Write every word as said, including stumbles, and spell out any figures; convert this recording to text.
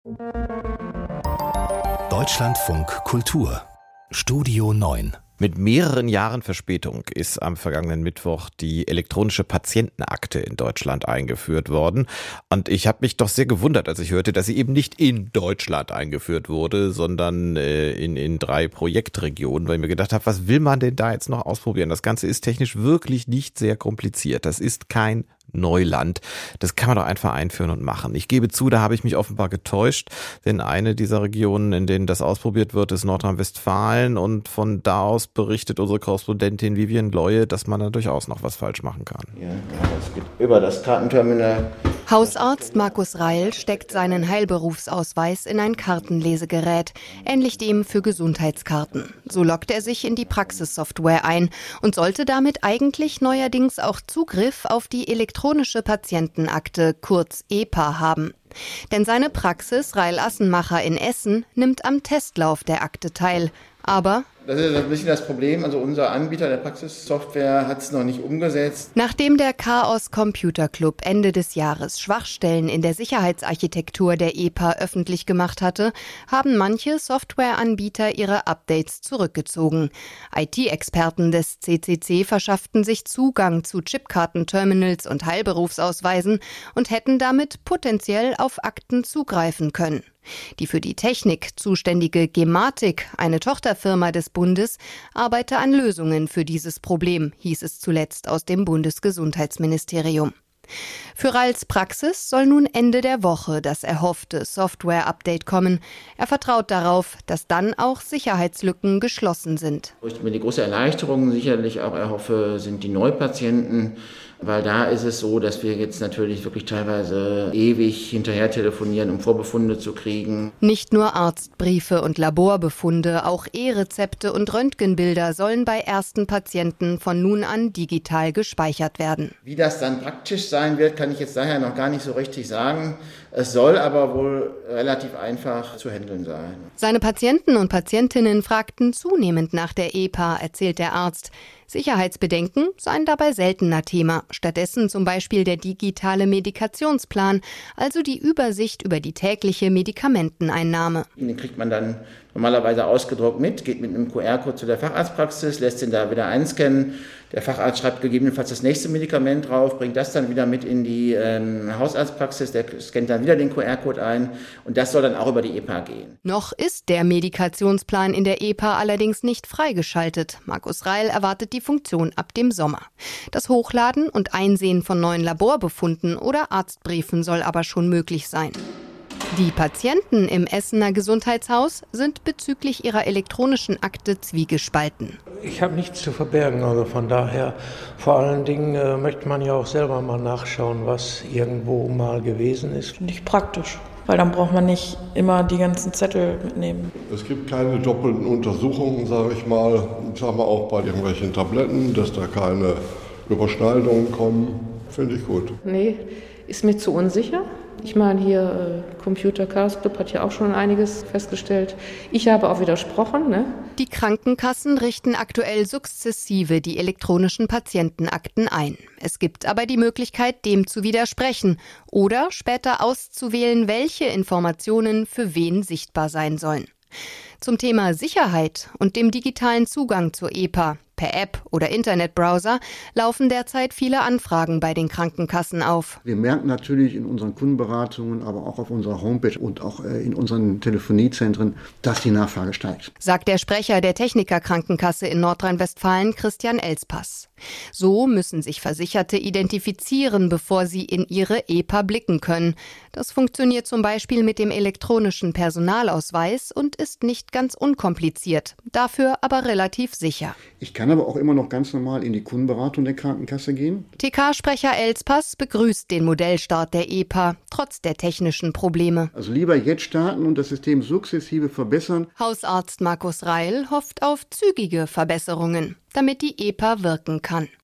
Deutschlandfunk Kultur Studio neun. Mit mehreren Jahren Verspätung ist am vergangenen Mittwoch die elektronische Patientenakte in Deutschland eingeführt worden. Und ich habe mich doch sehr gewundert, als ich hörte, dass sie eben nicht in Deutschland eingeführt wurde, sondern äh, in, in drei Projektregionen, weil ich mir gedacht habe, was will man denn da jetzt noch ausprobieren? Das Ganze ist technisch wirklich nicht sehr kompliziert. Das ist kein Neuland. Das kann man doch einfach einführen und machen. Ich gebe zu, da habe ich mich offenbar getäuscht, denn eine dieser Regionen, in denen das ausprobiert wird, ist Nordrhein-Westfalen und von da aus berichtet unsere Korrespondentin Vivian Leue, dass man da durchaus noch was falsch machen kann. Ja, das geht über das Kartenterminal. Hausarzt Markus Reil steckt seinen Heilberufsausweis in ein Kartenlesegerät, ähnlich dem für Gesundheitskarten. So loggt er sich in die Praxissoftware ein und sollte damit eigentlich neuerdings auch Zugriff auf die elektronische Patientenakte, kurz E P A, haben. Denn seine Praxis Reil Assenmacher in Essen nimmt am Testlauf der Akte teil. Aber das ist ein bisschen das Problem. Also unser Anbieter der Praxissoftware hat es noch nicht umgesetzt. Nachdem der Chaos Computer Club Ende des Jahres Schwachstellen in der Sicherheitsarchitektur der E P A öffentlich gemacht hatte, haben manche Softwareanbieter ihre Updates zurückgezogen. I T-Experten des C C C verschafften sich Zugang zu Chipkartenterminals und Heilberufsausweisen und hätten damit potenziell auf Akten zugreifen können. Die für die Technik zuständige Gematik, eine Tochterfirma des Bundes, arbeite an Lösungen für dieses Problem, hieß es zuletzt aus dem Bundesgesundheitsministerium. Für Reils Praxis soll nun Ende der Woche das erhoffte Software-Update kommen. Er vertraut darauf, dass dann auch Sicherheitslücken geschlossen sind. Wo ich mir die große Erleichterung sicherlich auch erhoffe, sind die Neupatienten. Weil da ist es so, dass wir jetzt natürlich wirklich teilweise ewig hinterher telefonieren, um Vorbefunde zu kriegen. Nicht nur Arztbriefe und Laborbefunde, auch E-Rezepte und Röntgenbilder sollen bei ersten Patienten von nun an digital gespeichert werden. Wie das dann praktisch sein wird, kann ich jetzt daher noch gar nicht so richtig sagen. Es soll aber wohl relativ einfach zu handeln sein. Seine Patienten und Patientinnen fragten zunehmend nach der E P A, erzählt der Arzt. Sicherheitsbedenken seien dabei seltener Thema. Stattdessen zum Beispiel der digitale Medikationsplan, also die Übersicht über die tägliche Medikamenteneinnahme. Den kriegt man dann normalerweise ausgedruckt mit, geht mit einem Q R-Code zu der Facharztpraxis, lässt den da wieder einscannen. Der Facharzt schreibt gegebenenfalls das nächste Medikament drauf, bringt das dann wieder mit in die ähm, Hausarztpraxis, der scannt dann wieder den Q R-Code ein und das soll dann auch über die E P A gehen. Noch ist der Medikationsplan in der E P A allerdings nicht freigeschaltet. Markus Reil erwartet die Funktion ab dem Sommer. Das Hochladen und Einsehen von neuen Laborbefunden oder Arztbriefen soll aber schon möglich sein. Die Patienten im Essener Gesundheitshaus sind bezüglich ihrer elektronischen Akte zwiegespalten. Ich habe nichts zu verbergen, also von daher, vor allen Dingen äh, möchte man ja auch selber mal nachschauen, was irgendwo mal gewesen ist. Finde ich praktisch, weil dann braucht man nicht immer die ganzen Zettel mitnehmen. Es gibt keine doppelten Untersuchungen, sage ich mal, sagen wir auch bei irgendwelchen Tabletten, dass da keine Überschneidungen kommen, finde ich gut. Nee, ist mir zu unsicher. Ich meine, hier äh, Computer Chaos Club hat ja auch schon einiges festgestellt. Ich habe auch widersprochen. Ne? Die Krankenkassen richten aktuell sukzessive die elektronischen Patientenakten ein. Es gibt aber die Möglichkeit, dem zu widersprechen oder später auszuwählen, welche Informationen für wen sichtbar sein sollen. Zum Thema Sicherheit und dem digitalen Zugang zur E P A per App oder Internetbrowser laufen derzeit viele Anfragen bei den Krankenkassen auf. Wir merken natürlich in unseren Kundenberatungen, aber auch auf unserer Homepage und auch in unseren Telefoniezentren, dass die Nachfrage steigt. Sagt der Sprecher der Techniker Krankenkasse in Nordrhein-Westfalen, Christian Elspass. So müssen sich Versicherte identifizieren, bevor sie in ihre E P A blicken können. Das funktioniert zum Beispiel mit dem elektronischen Personalausweis und ist nicht ganz unkompliziert, dafür aber relativ sicher. Ich kann aber auch immer noch ganz normal in die Kundenberatung der Krankenkasse gehen. T K-Sprecher Elspass begrüßt den Modellstart der E P A, trotz der technischen Probleme. Also lieber jetzt starten und das System sukzessive verbessern. Hausarzt Markus Reil hofft auf zügige Verbesserungen, damit die E P A wirken kann.